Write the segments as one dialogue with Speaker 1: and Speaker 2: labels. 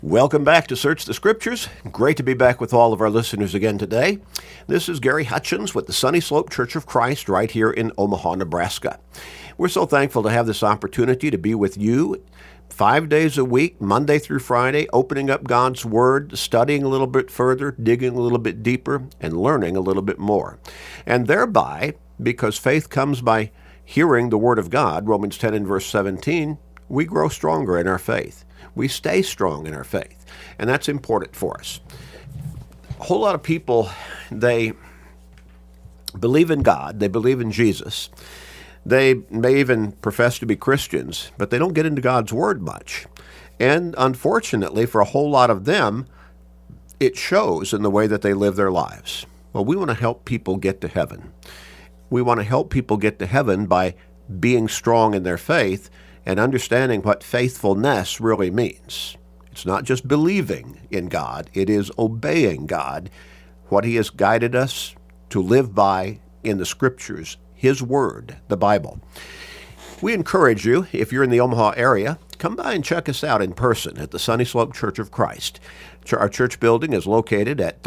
Speaker 1: Welcome back to Search the Scriptures. Great to be back with all of our listeners again today. This is Gary Hutchins with the Sunny Slope Church of Christ right here in Omaha, Nebraska. We're so thankful to have this opportunity to be with you 5 days a week, Monday through Friday, opening up God's Word, studying a little bit further, digging a little bit deeper, and learning a little bit more. And thereby, because faith comes by hearing the Word of God, Romans 10 and verse 17, we grow stronger in our faith. We stay strong in our faith, and that's important for us. A whole lot of people, they believe in God, they believe in Jesus. They may even profess to be Christians, but they don't get into God's Word much. And unfortunately, for a whole lot of them, it shows in the way that they live their lives. Well, we want to help people get to heaven. We want to help people get to heaven by being strong in their faith and understanding what faithfulness really means. It's not just believing in God, it is obeying God, what He has guided us to live by in the Scriptures, His Word, the Bible. We encourage you, if you're in the Omaha area, come by and check us out in person at the Sunny Slope Church of Christ. Our church building is located at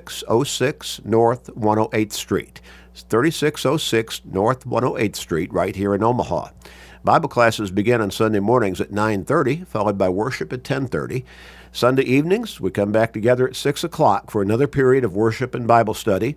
Speaker 1: 3606 North 108th Street. It's 3606 North 108th Street right here in Omaha. Bible classes begin on Sunday mornings at 9:30, followed by worship at 10:30. Sunday evenings, we come back together at 6 o'clock for another period of worship and Bible study.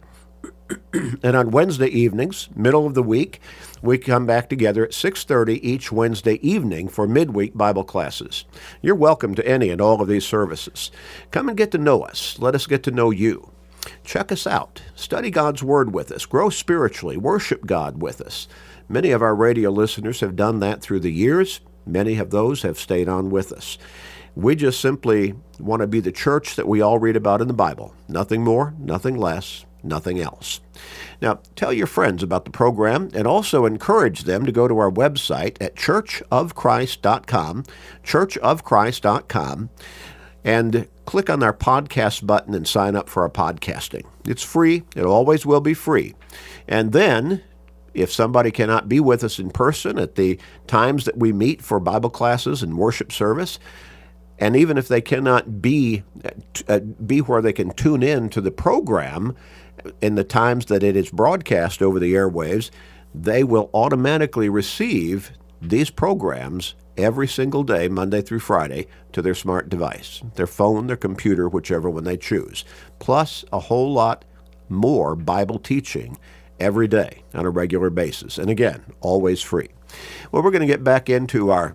Speaker 1: And on Wednesday evenings, middle of the week, we come back together at 6:30 each Wednesday evening for midweek Bible classes. You're welcome to any and all of these services. Come and get to know us. Let us get to know you. Check us out. Study God's Word with us. Grow spiritually. Worship God with us. Many of our radio listeners have done that through the years. Many of those have stayed on with us. We just simply want to be the church that we all read about in the Bible. Nothing more, nothing less, nothing else. Now, tell your friends about the program and also encourage them to go to our website at churchofchrist.com, churchofchrist.com, and click on our podcast button and sign up for our podcasting. It's free. It always will be free. And then, if somebody cannot be with us in person at the times that we meet for Bible classes and worship service, and even if they cannot be where they can tune in to the program in the times that it is broadcast over the airwaves, they will automatically receive these programs every single day, Monday through Friday, to their smart device, their phone, their computer, whichever one they choose, plus a whole lot more Bible teaching every day on a regular basis. And again, always free. Well, we're going to get back into our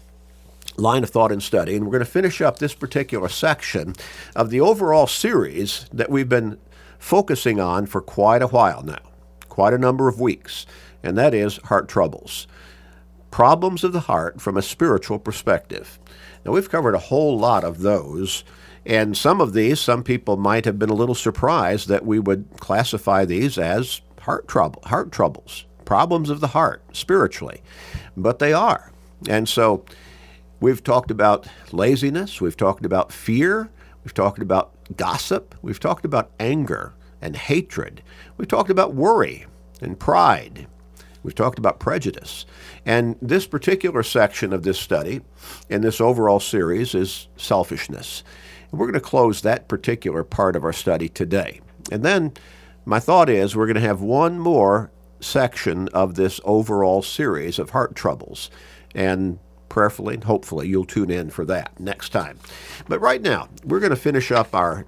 Speaker 1: line of thought and study, and we're going to finish up this particular section of the overall series that we've been focusing on for quite a while now, quite a number of weeks, and that is heart troubles. Problems of the heart from a spiritual perspective. Now, we've covered a whole lot of those, and some of these, some people might have been a little surprised that we would classify these as heart troubles, problems of the heart, spiritually, but they are. And so we've talked about laziness, we've talked about fear, we've talked about gossip, we've talked about anger and hatred, we've talked about worry and pride, we've talked about prejudice. And this particular section of this study in this overall series is selfishness. And we're going to close that particular part of our study today. And then my thought is we're going to have one more section of this overall series of heart troubles, and prayerfully and hopefully you'll tune in for that next time. But right now, we're going to finish up our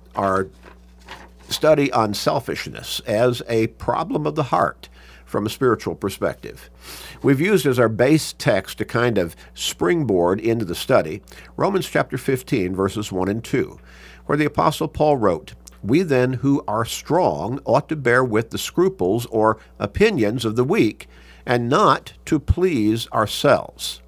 Speaker 1: study on selfishness as a problem of the heart from a spiritual perspective. We've used as our base text to kind of springboard into the study Romans chapter 15, verses 1 and 2, where the Apostle Paul wrote, "We then who are strong ought to bear with the scruples or opinions of the weak, and not to please ourselves.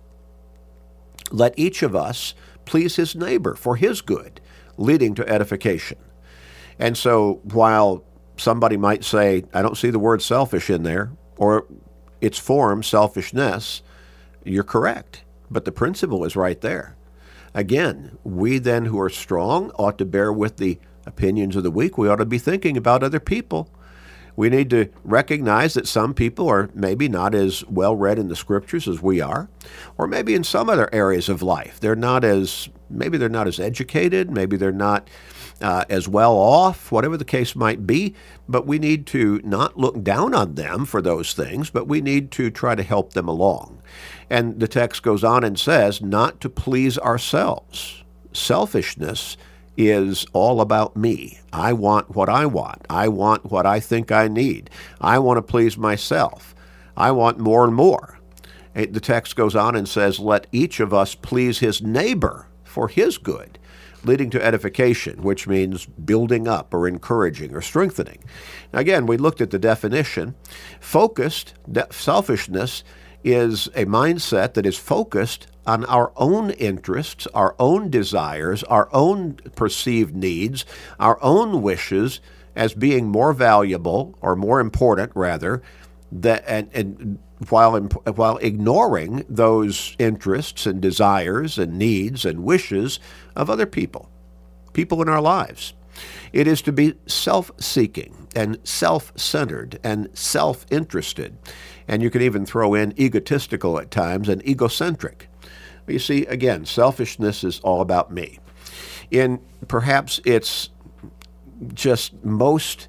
Speaker 1: Let each of us please his neighbor for his good, leading to edification." And so while somebody might say, I don't see the word selfish in there, or its form, selfishness, you're correct. But the principle is right there. Again, we then who are strong ought to bear with the opinions of the weak. We ought to be thinking about other people. We need to recognize that some people are maybe not as well read in the Scriptures as we are, or maybe in some other areas of life. They're not as Maybe they're not as educated. Maybe they're not as well off, whatever the case might be. But we need to not look down on them for those things, but we need to try to help them along. And the text goes on and says, not to please ourselves. Selfishness is all about me. I want what I want. I want what I think I need. I want to please myself. I want more and more. The text goes on and says, let each of us please his neighbor for his good, leading to edification, which means building up or encouraging or strengthening. Now, again, we looked at the definition. Selfishness is a mindset that is focused on our own interests, our own desires, our own perceived needs, our own wishes as being more valuable or more important, rather, and while ignoring those interests and desires and needs and wishes of other people in our lives. It is to be self-seeking and self-centered and self-interested. And you can even throw in egotistical at times and egocentric. You see, again, selfishness is all about me. In perhaps its just most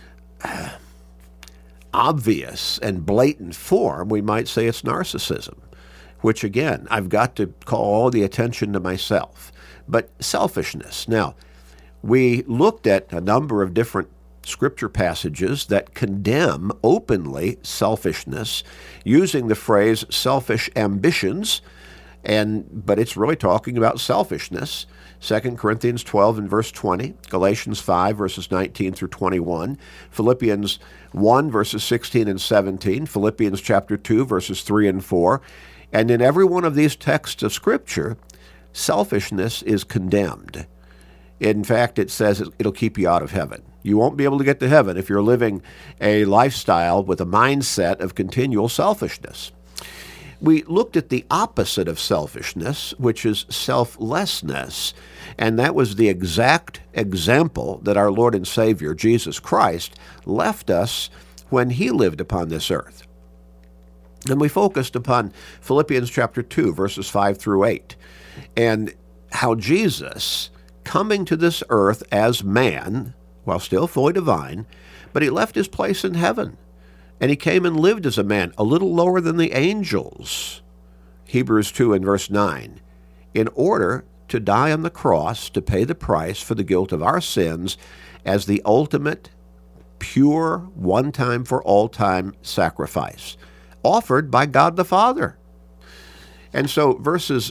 Speaker 1: obvious and blatant form, we might say it's narcissism, which again, I've got to call all the attention to myself. But selfishness. Now, we looked at a number of different scripture passages that condemn openly selfishness using the phrase selfish ambitions, but it's really talking about selfishness. 2 Corinthians 12 and verse 20, Galatians 5 verses 19 through 21, Philippians 1 verses 16 and 17, Philippians chapter 2 verses 3 and 4. And in every one of these texts of Scripture, selfishness is condemned. In fact, it says it'll keep you out of heaven. You won't be able to get to heaven if you're living a lifestyle with a mindset of continual selfishness. We looked at the opposite of selfishness, which is selflessness, and that was the exact example that our Lord and Savior, Jesus Christ, left us when he lived upon this earth. And we focused upon Philippians chapter 2, verses 5 through 8, and how Jesus, coming to this earth as man, while still fully divine, but he left his place in heaven. And he came and lived as a man, a little lower than the angels, Hebrews 2 and verse 9, in order to die on the cross to pay the price for the guilt of our sins as the ultimate, pure, one-time for all-time sacrifice, offered by God the Father. And so verse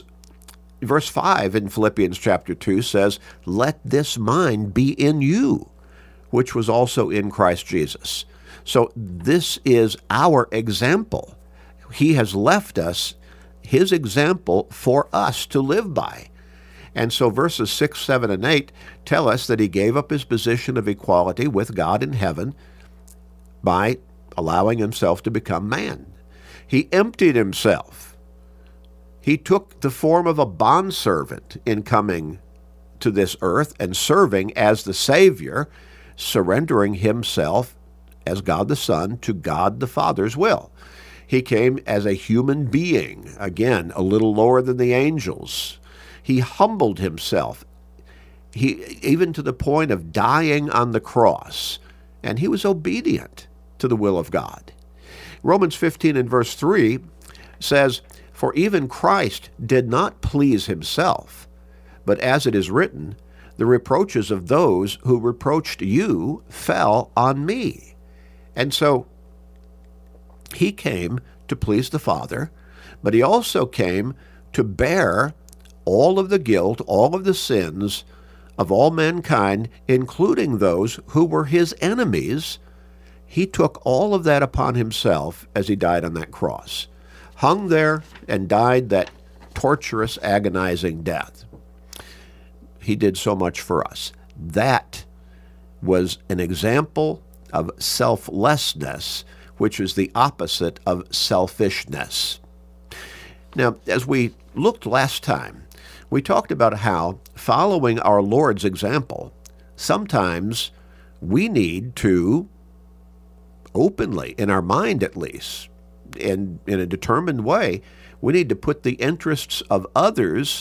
Speaker 1: 5 in Philippians chapter 2 says, let this mind be in you, which was also in Christ Jesus. So this is our example. He has left us his example for us to live by. And so verses 6, 7, and 8 tell us that he gave up his position of equality with God in heaven by allowing himself to become man. He emptied himself. He took the form of a bondservant in coming to this earth and serving as the Savior, surrendering himself as God the Son to God the Father's will. He came as a human being, again, a little lower than the angels. He humbled himself, even to the point of dying on the cross, and he was obedient to the will of God. Romans 15 and verse 3 says, for even Christ did not please himself, but as it is written, the reproaches of those who reproached you fell on me. And so he came to please the Father, but he also came to bear all of the guilt, all of the sins of all mankind, including those who were his enemies. He took all of that upon himself as he died on that cross, hung there and died that torturous, agonizing death. He did so much for us. That was an example of selflessness, which is the opposite of selfishness. Now, as we looked last time, we talked about how, following our Lord's example, sometimes we need to openly, in our mind at least, in a determined way, we need to put the interests of others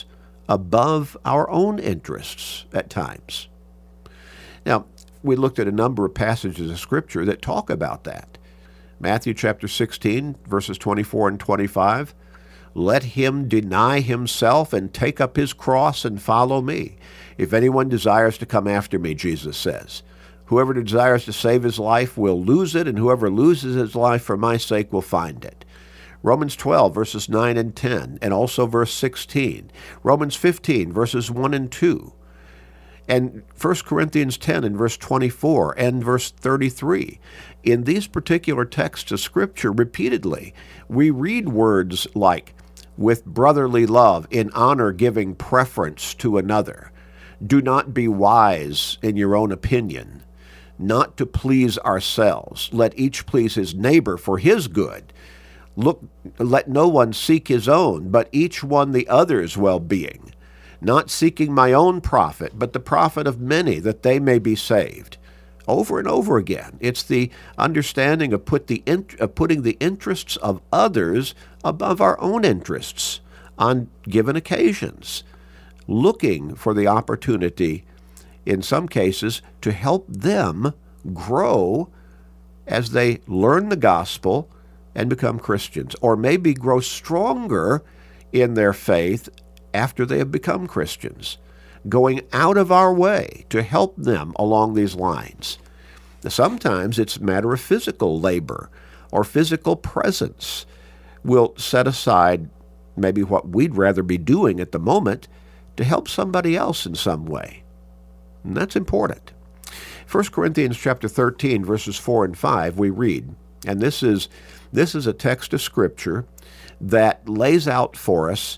Speaker 1: above our own interests at times. Now, we looked at a number of passages of Scripture that talk about that. Matthew chapter 16, verses 24 and 25. Let him deny himself and take up his cross and follow me. If anyone desires to come after me, Jesus says, whoever desires to save his life will lose it, and whoever loses his life for my sake will find it. Romans 12, verses 9 and 10, and also verse 16. Romans 15, verses 1 and 2. And 1 Corinthians 10 and verse 24 and verse 33. In these particular texts of Scripture, repeatedly, we read words like, with brotherly love, in honor giving preference to another. Do not be wise in your own opinion, not to please ourselves. Let each please his neighbor for his good. Let no one seek his own, but each one the other's well-being. Not seeking my own profit, but the profit of many, that they may be saved. Over and over again, it's the understanding of putting the interests of others above our own interests on given occasions, looking for the opportunity, in some cases, to help them grow as they learn the gospel and become Christians, or maybe grow stronger in their faith after they have become Christians, going out of our way to help them along these lines. Sometimes it's a matter of physical labor or physical presence. We'll set aside maybe what we'd rather be doing at the moment to help somebody else in some way. And that's important. 1 Corinthians chapter 13, verses 4 and 5, we read, and this is a text of Scripture that lays out for us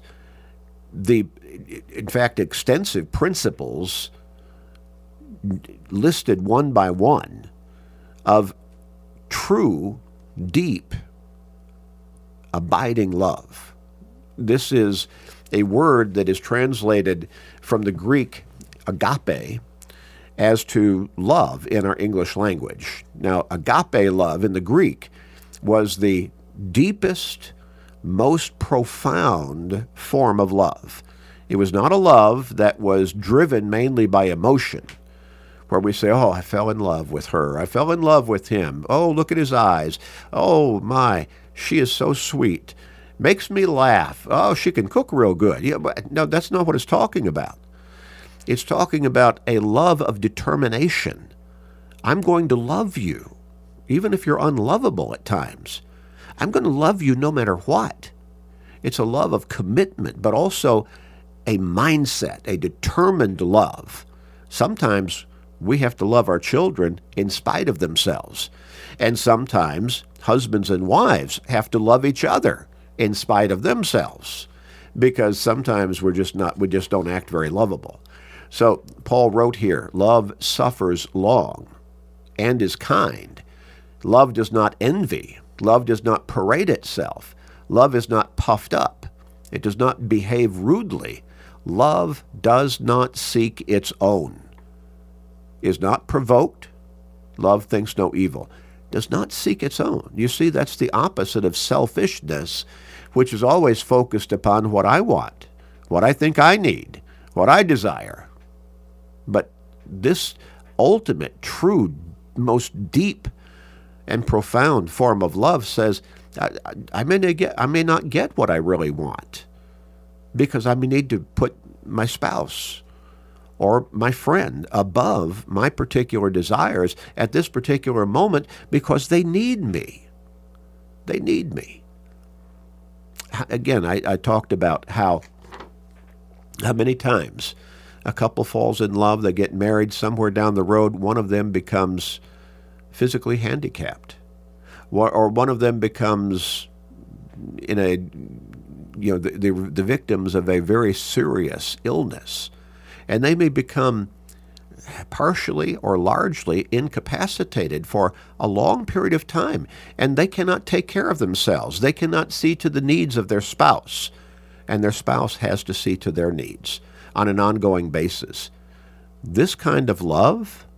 Speaker 1: in fact, extensive principles listed one by one of true, deep, abiding love. This is a word that is translated from the Greek agape as to love in our English language. Now, agape love in the Greek was the deepest, most profound form of love. It was not a love that was driven mainly by emotion, where we say, oh, I fell in love with her. I fell in love with him. Oh, look at his eyes. Oh, my, she is so sweet. Makes me laugh. Oh, she can cook real good. Yeah, but no, that's not what it's talking about. It's talking about a love of determination. I'm going to love you, even if you're unlovable at times. I'm going to love you no matter what. It's a love of commitment, but also a mindset, a determined love. Sometimes we have to love our children in spite of themselves. And sometimes husbands and wives have to love each other in spite of themselves, because sometimes we just don't act very lovable. So Paul wrote here, love suffers long and is kind. Love does not envy. Love does not parade itself. Love is not puffed up. It does not behave rudely. Love does not seek its own. Is not provoked. Love thinks no evil. Does not seek its own. You see, that's the opposite of selfishness, which is always focused upon what I want, what I think I need, what I desire. But this ultimate, true, most deep and profound form of love says, I may not get what I really want, because I may need to put my spouse or my friend above my particular desires at this particular moment, because they need me. They need me. Again, I talked about how many times a couple falls in love, they get married, somewhere down the road, one of them becomes physically handicapped, or one of them becomes the victims of a very serious illness, and they may become partially or largely incapacitated for a long period of time, and they cannot take care of themselves. They cannot see to the needs of their spouse, and their spouse has to see to their needs on an ongoing basis. This kind of love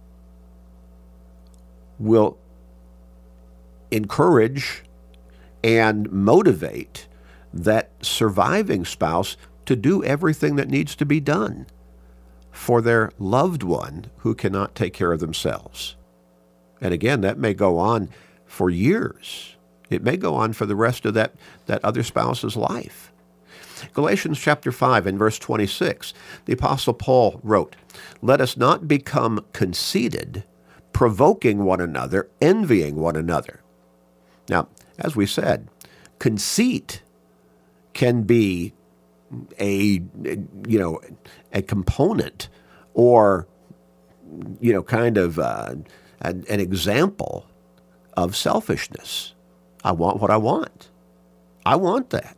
Speaker 1: will encourage and motivate that surviving spouse to do everything that needs to be done for their loved one who cannot take care of themselves. And again, that may go on for years. It may go on for the rest of that other spouse's life. Galatians chapter 5 and verse 26, the Apostle Paul wrote, "Let us not become conceited, provoking one another, envying one another." Now, as we said, conceit can be a component or, kind of an example of selfishness. I want what I want. I want that.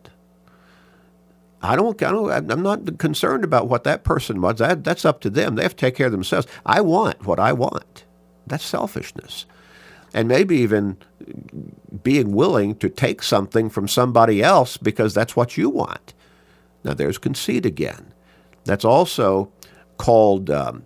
Speaker 1: I'm not concerned about what that person wants. That's up to them. They have to take care of themselves. I want what I want. That's selfishness. And maybe even being willing to take something from somebody else because that's what you want. Now, there's conceit again. That's also called,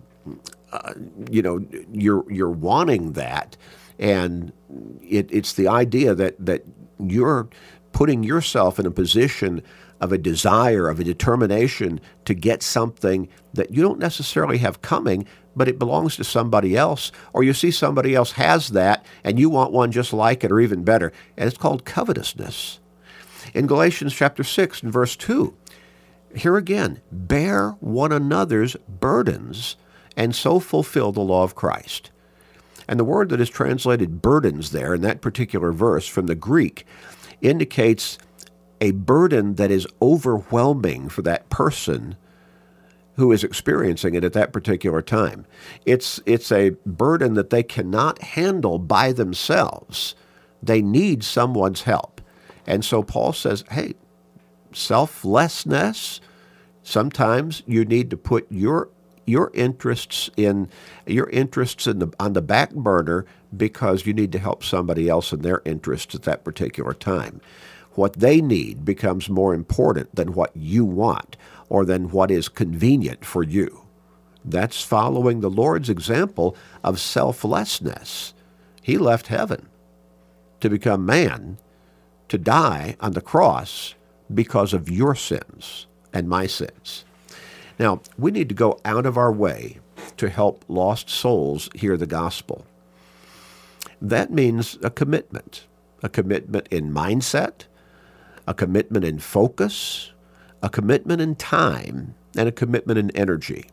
Speaker 1: you're wanting that. And it's the idea that you're putting yourself in a position of a desire, of a determination to get something that you don't necessarily have coming, but it belongs to somebody else, or you see somebody else has that, and you want one just like it or even better. And it's called covetousness. In Galatians chapter 6 and verse 2, here again, bear one another's burdens and so fulfill the law of Christ. And the word that is translated burdens there in that particular verse from the Greek indicates a burden that is overwhelming for that person who is experiencing it at that particular time. It's a burden that they cannot handle by themselves. They need someone's help. And so Paul says, hey, selflessness, sometimes you need to put your interests on the back burner because you need to help somebody else in their interests at that particular time. What they need becomes more important than what you want or than what is convenient for you. That's following the Lord's example of selflessness. He left heaven to become man, to die on the cross because of your sins and my sins. Now, we need to go out of our way to help lost souls hear the gospel. That means a commitment in mindset, a commitment in focus, a commitment in time, and a commitment in energy.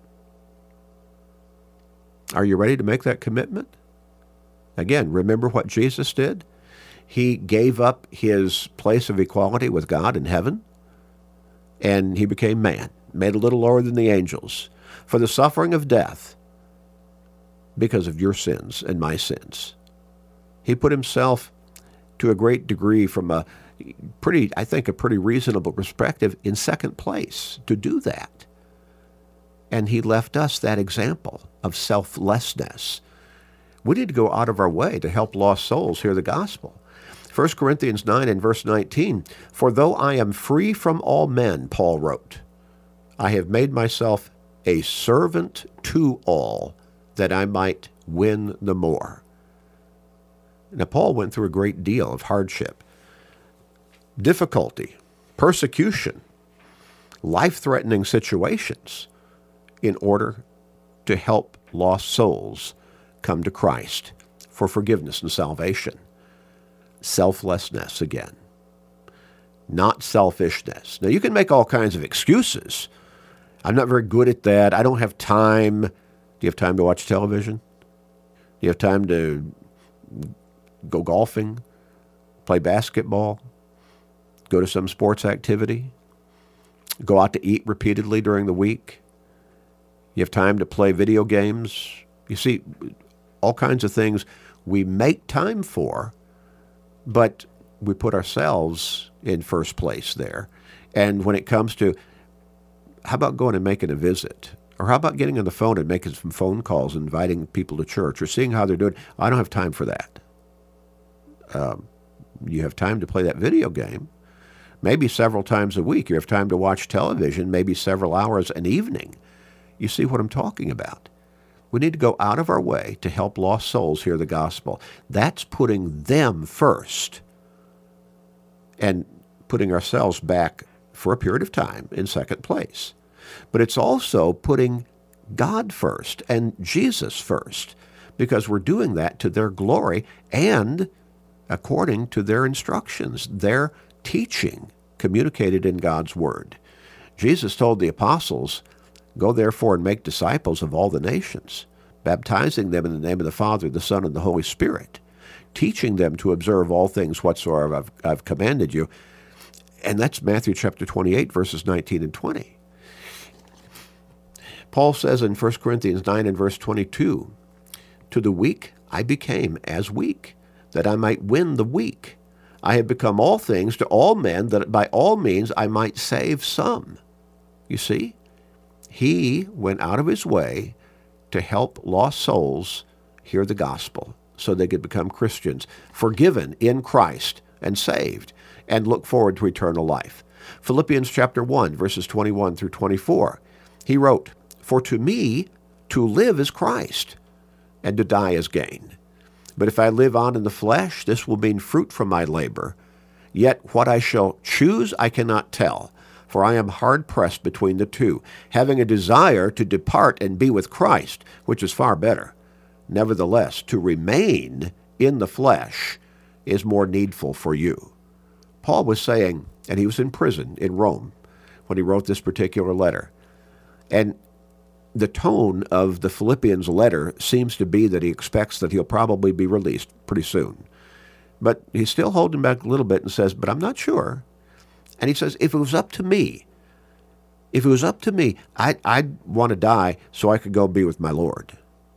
Speaker 1: Are you ready to make that commitment? Again, remember what Jesus did? He gave up his place of equality with God in heaven, and he became man, made a little lower than the angels, for the suffering of death because of your sins and my sins. He put himself to a great degree from a pretty reasonable perspective in second place to do that. And he left us that example of selflessness. We need to go out of our way to help lost souls hear the gospel. 1 Corinthians 9 and verse 19, "For though I am free from all men," Paul wrote, "I have made myself a servant to all, that I might win the more." Now, Paul went through a great deal of hardship, difficulty, persecution, life-threatening situations in order to help lost souls come to Christ for forgiveness and salvation. Selflessness again, not selfishness. Now, you can make all kinds of excuses. I'm not very good at that. I don't have time. Do you have time to watch television? Do you have time to go golfing, play basketball, go to some sports activity, go out to eat repeatedly during the week? You have time to play video games? You see, all kinds of things we make time for, but we put ourselves in first place there. And when it comes to, how about going and making a visit? Or how about getting on the phone and making some phone calls, inviting people to church, or seeing how they're doing? I don't have time for that. You have time to play that video game, maybe several times a week. You have time to watch television, maybe several hours an evening. You see what I'm talking about? We need to go out of our way to help lost souls hear the gospel. That's putting them first and putting ourselves back for a period of time in second place. But it's also putting God first and Jesus first, because we're doing that to their glory and according to their instructions, their teaching communicated in God's Word. Jesus told the apostles, "Go therefore and make disciples of all the nations, baptizing them in the name of the Father, the Son, and the Holy Spirit, teaching them to observe all things whatsoever I've commanded you." And that's Matthew chapter 28, verses 19 and 20. Paul says in 1 Corinthians 9 and verse 22, "To the weak I became as weak, that I might win the weak. I have become all things to all men, that by all means I might save some." You see, he went out of his way to help lost souls hear the gospel so they could become Christians, forgiven in Christ and saved, and look forward to eternal life. Philippians chapter 1, verses 21 through 24, he wrote, "For to me to live is Christ, and to die is gain. But if I live on in the flesh, this will mean fruit from my labor. Yet what I shall choose I cannot tell, for I am hard-pressed between the two, having a desire to depart and be with Christ, which is far better. Nevertheless, to remain in the flesh is more needful for you." Paul was saying, and he was in prison in Rome when he wrote this particular letter. And the tone of the Philippians letter seems to be that he expects that he'll probably be released pretty soon. But he's still holding back a little bit and says, "But I'm not sure." And he says, if it was up to me, I'd want to die so I could go be with my Lord.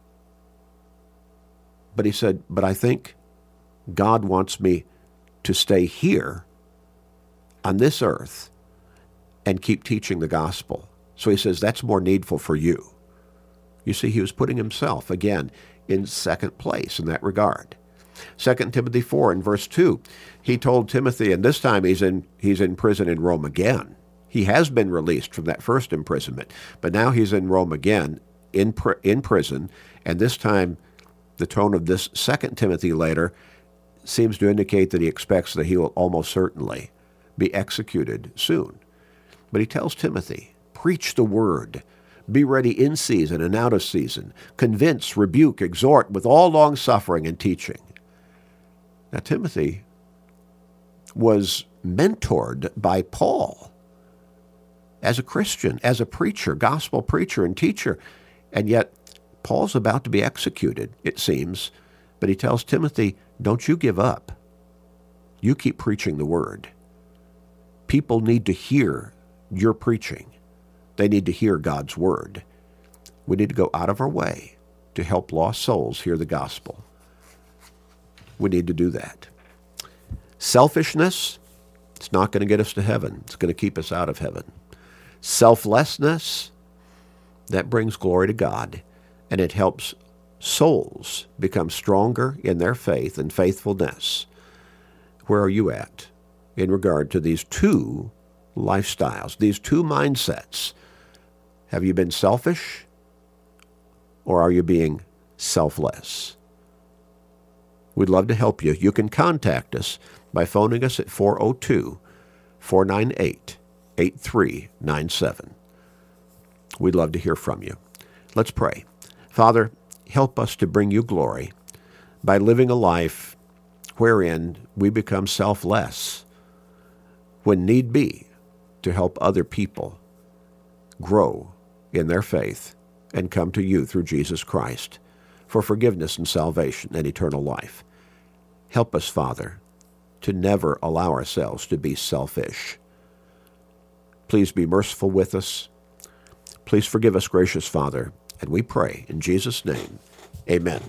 Speaker 1: But he said, but I think God wants me to stay here on this earth and keep teaching the gospel. So he says, that's more needful for you. You see, he was putting himself, again, in second place in that regard. 2 Timothy 4 and verse 2, he told Timothy, and this time he's in prison in Rome again. He has been released from that first imprisonment, but now he's in Rome again, in prison, and this time the tone of this 2 Timothy letter seems to indicate that he expects that he will almost certainly be executed soon. But he tells Timothy, preach the word, be ready in season and out of season, convince, rebuke, exhort with all long-suffering and teaching. Now, Timothy was mentored by Paul as a Christian, as a preacher, gospel preacher and teacher, and yet Paul's about to be executed, it seems, but he tells Timothy, don't you give up. You keep preaching the word. People need to hear your preaching. They need to hear God's word. We need to go out of our way to help lost souls hear the gospel. We need to do that. Selfishness, it's not going to get us to heaven. It's going to keep us out of heaven. Selflessness, that brings glory to God, and it helps souls become stronger in their faith and faithfulness. Where are you at in regard to these two lifestyles, these two mindsets? Have you been selfish, or are you being selfless? We'd love to help you. You can contact us by phoning us at 402-498-8397. We'd love to hear from you. Let's pray. Father, help us to bring you glory by living a life wherein we become selfless when need be to help other people grow in their faith and come to you through Jesus Christ for forgiveness and salvation and eternal life. Help us, Father, to never allow ourselves to be selfish. Please be merciful with us. Please forgive us, gracious Father, and we pray in Jesus' name, amen.